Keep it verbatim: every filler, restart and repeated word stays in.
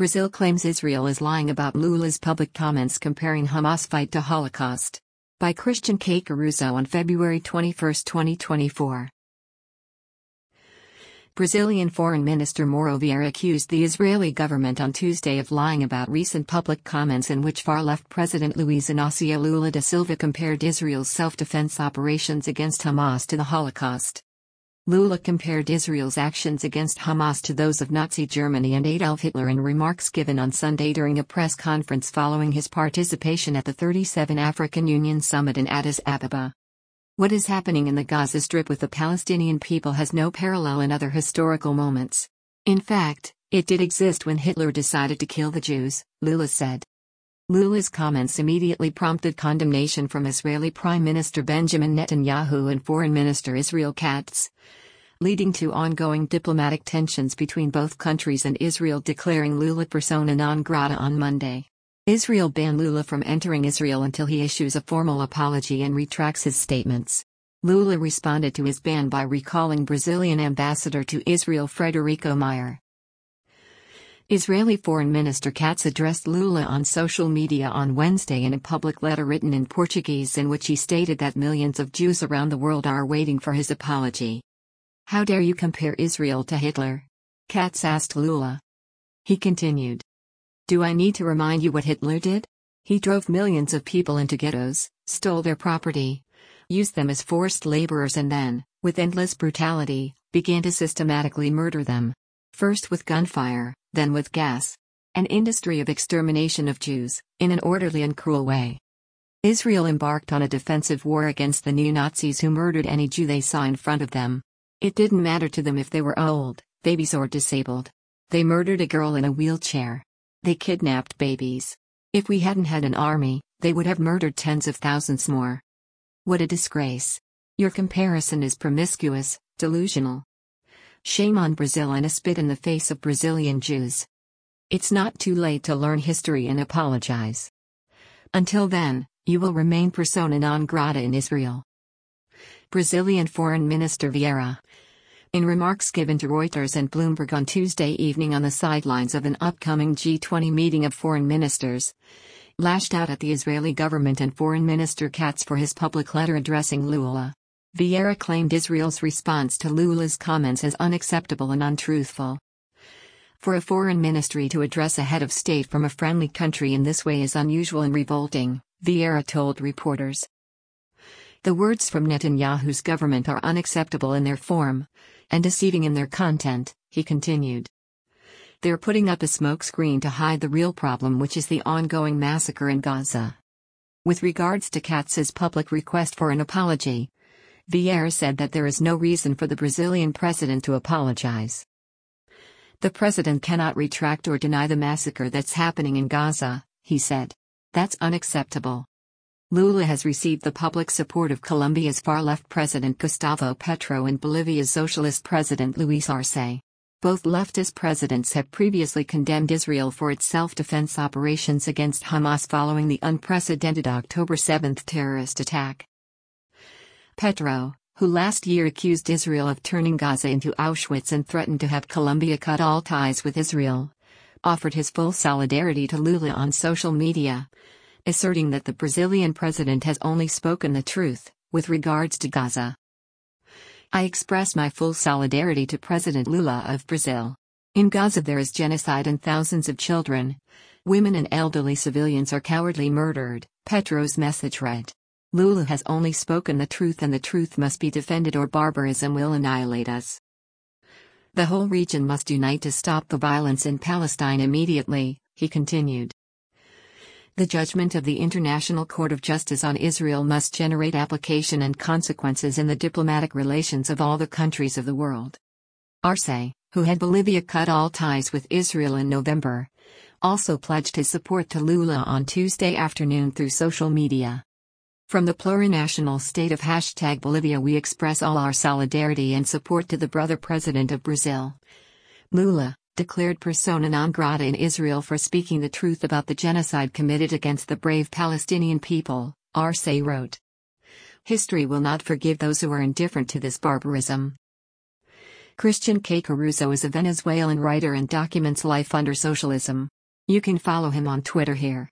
Brazil claims Israel is lying about Lula's public comments comparing Hamas fight to Holocaust. By Christian K. Caruso on February twenty-first, twenty twenty-four. Brazilian Foreign Minister Mauro Vieira accused the Israeli government on Tuesday of lying about recent public comments in which far-left President Luiz Inácio Lula da Silva compared Israel's self-defense operations against Hamas to the Holocaust. Lula compared Israel's actions against Hamas to those of Nazi Germany and Adolf Hitler in remarks given on Sunday during a press conference following his participation at the thirty-seventh African Union Summit in Addis Ababa. What is happening in the Gaza Strip with the Palestinian people has no parallel in other historical moments. In fact, it did exist when Hitler decided to kill the Jews, Lula said. Lula's comments immediately prompted condemnation from Israeli Prime Minister Benjamin Netanyahu and Foreign Minister Israel Katz, leading to ongoing diplomatic tensions between both countries and Israel declaring Lula persona non grata on Monday. Israel banned Lula from entering Israel until he issues a formal apology and retracts his statements. Lula responded to his ban by recalling Brazilian ambassador to Israel Frederico Meyer. Israeli Foreign Minister Katz addressed Lula on social media on Wednesday in a public letter written in Portuguese in which he stated that millions of Jews around the world are waiting for his apology. "How dare you compare Israel to Hitler?" Katz asked Lula. He continued. "Do I need to remind you what Hitler did? He drove millions of people into ghettos, stole their property, used them as forced laborers and then, with endless brutality, began to systematically murder them. First with gunfire, then with gas. An industry of extermination of Jews, in an orderly and cruel way. Israel embarked on a defensive war against the neo-Nazis who murdered any Jew they saw in front of them. It didn't matter to them if they were old, babies or disabled. They murdered a girl in a wheelchair. They kidnapped babies. If we hadn't had an army, they would have murdered tens of thousands more. What a disgrace. Your comparison is promiscuous, delusional. Shame on Brazil and a spit in the face of Brazilian Jews. It's not too late to learn history and apologize. Until then, you will remain persona non grata in Israel." Brazilian Foreign Minister Vieira, in remarks given to Reuters and Bloomberg on Tuesday evening on the sidelines of an upcoming G twenty meeting of foreign ministers, lashed out at the Israeli government and Foreign Minister Katz for his public letter addressing Lula. Vieira claimed Israel's response to Lula's comments as unacceptable and untruthful. For a foreign ministry to address a head of state from a friendly country in this way is unusual and revolting, Vieira told reporters. The words from Netanyahu's government are unacceptable in their form, and deceiving in their content, he continued. They're putting up a smokescreen to hide the real problem, which is the ongoing massacre in Gaza. With regards to Katz's public request for an apology, Vieira said that there is no reason for the Brazilian president to apologize. The president cannot retract or deny the massacre that's happening in Gaza, he said. That's unacceptable. Lula has received the public support of Colombia's far-left president Gustavo Petro and Bolivia's socialist president Luis Arce. Both leftist presidents have previously condemned Israel for its self-defense operations against Hamas following the unprecedented October seventh terrorist attack. Petro, who last year accused Israel of turning Gaza into Auschwitz and threatened to have Colombia cut all ties with Israel, offered his full solidarity to Lula on social media, asserting that the Brazilian president has only spoken the truth with regards to Gaza. "I express my full solidarity to President Lula of Brazil. In Gaza there is genocide and thousands of children, women and elderly civilians are cowardly murdered," Petro's message read. "Lula has only spoken the truth and the truth must be defended or barbarism will annihilate us. The whole region must unite to stop the violence in Palestine immediately," he continued. "The judgment of the International Court of Justice on Israel must generate application and consequences in the diplomatic relations of all the countries of the world." Arce, who had Bolivia cut all ties with Israel in November, also pledged his support to Lula on Tuesday afternoon through social media. "From the plurinational state of hashtag Bolivia we express all our solidarity and support to the brother president of Brazil," Lula declared persona non grata in Israel for speaking the truth about the genocide committed against the brave Palestinian people, Arce wrote. "History will not forgive those who are indifferent to this barbarism." Christian K. Caruso is a Venezuelan writer and documents life under socialism. You can follow him on Twitter here.